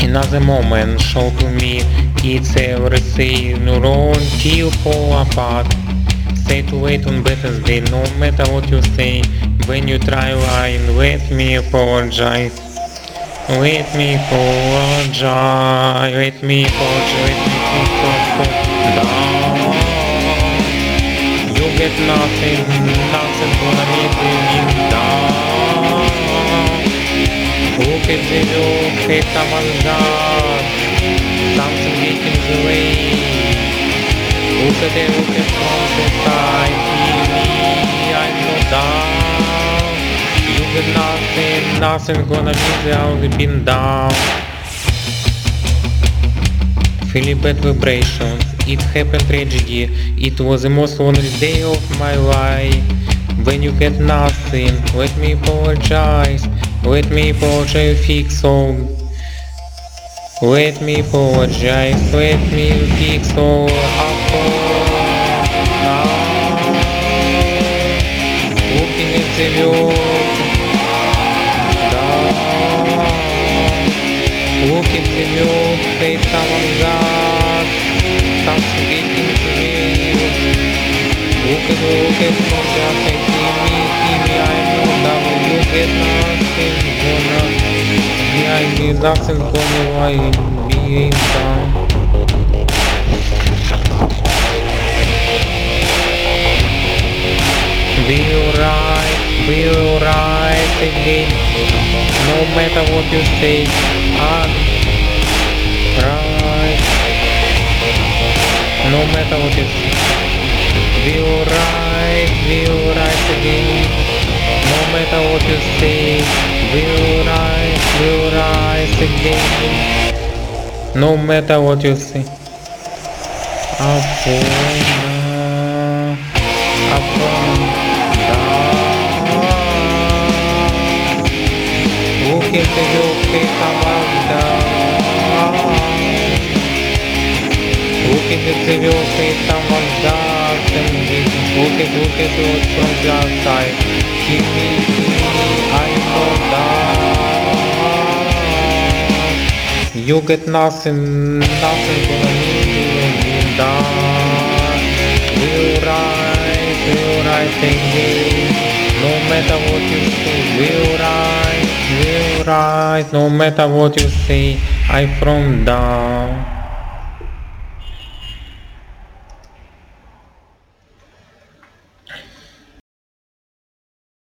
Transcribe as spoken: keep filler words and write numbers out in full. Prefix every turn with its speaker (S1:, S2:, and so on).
S1: Another moment show to me it's everything wrong till fall apart. Say to wait on better day, no matter what you say. When you try lying, let me apologize. Let me apologize. Let me apologize. Let me put down. You get nothing, nothing gonna make me down. Look at the look, это мангал. Something getting the way. Look at the look at from the side. Me, I'm not down. You get nothing, nothing gonna be there, only been down. Feeling bad vibrations, it happened tragedy. It was the most lonely day of my life. When you get nothing, let me apologize. Let me apologize, fix all. Let me apologize, let me fix all up now. Looking at the view down. Look at the view, say someone got something getting to me. Look at, look at, not just say, see me, see me, I know that you get nothing gonna be, I need nothing gonna lie, be down. We'll rise, we'll rise again, no matter what you say, and rise, no matter what you say. We'll rise, we'll rise again, no matter what you say. We'll rise, we'll rise again, no matter what you say. Up on, up on, down. Look at the look at down. Look at the look at someone's dark and look at look at what's from the outside. Keep me, keep me, I'm not down. You get nothing, nothing gonna need you down. We'll rise, we'll rise again, no matter what you say. We'll rise, we'll rise, no matter what you say. I'm from down.